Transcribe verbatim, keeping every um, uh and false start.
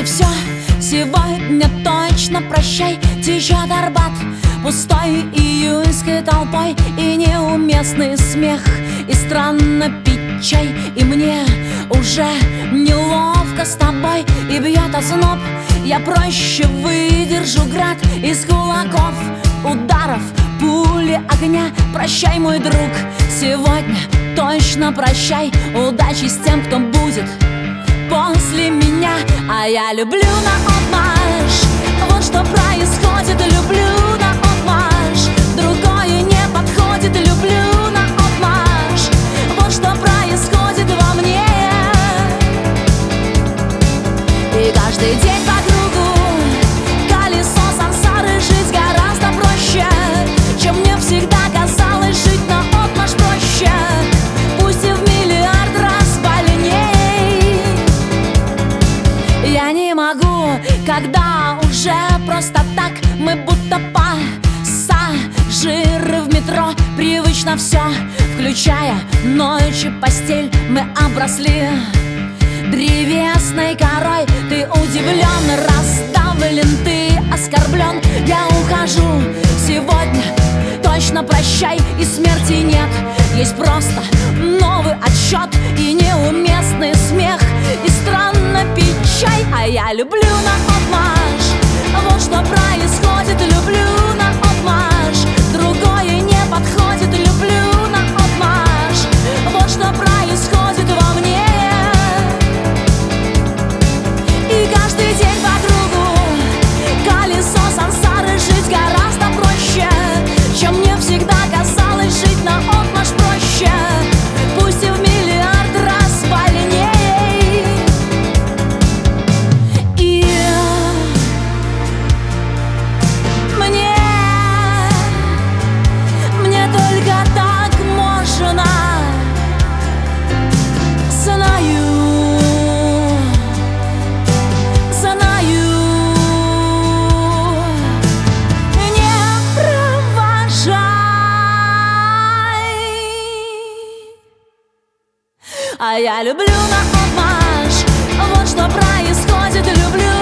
и все. Сегодня точно прощай. Течет Арбат пустой июньской толпой, и неуместный смех, и странно пить чай. И мне уже неловко с тобой, и бьет озноб. Я проще выдержу град из кулаков, ударов, пули огня. Прощай, мой друг, сегодня точно прощай. Удачи с тем, кто будет после меня. А я люблю наотмашь, вот что происходит. Люблю наотмашь, другое не подходит. Люблю наотмашь, вот что происходит во мне. И каждый день по кругу колесо сансары. Жить гораздо проще, чем мне всегда казалось. Жить наотмашь проще, пусть и в миллиард раз больней. Я не могу, когда уже просто так. Мы будто пассажиры в метро. Привычно все, включая ночь и постель. Мы обросли древесной корой. Ты удивлен, раздавлен, ты оскорблен. Я ухожу сегодня, точно прощай. И смерти нет, есть просто новый отсчет, и неуместный смех, и странно пить чай. А я люблю наотмашь, вот что происходит. Люблю наотмашь, другое не подходит. Люблю наотмашь, вот что происходит во мне. И каждый день по кругу колесо сансары. Жить гораздо проще, чем мне всегда казалось. Жить наотмашь проще, пусть и в миллиард раз больней. И мне, мне только так можно. Знаю, знаю, не провожай. А я люблю наотмашь, вот что происходит. Люблю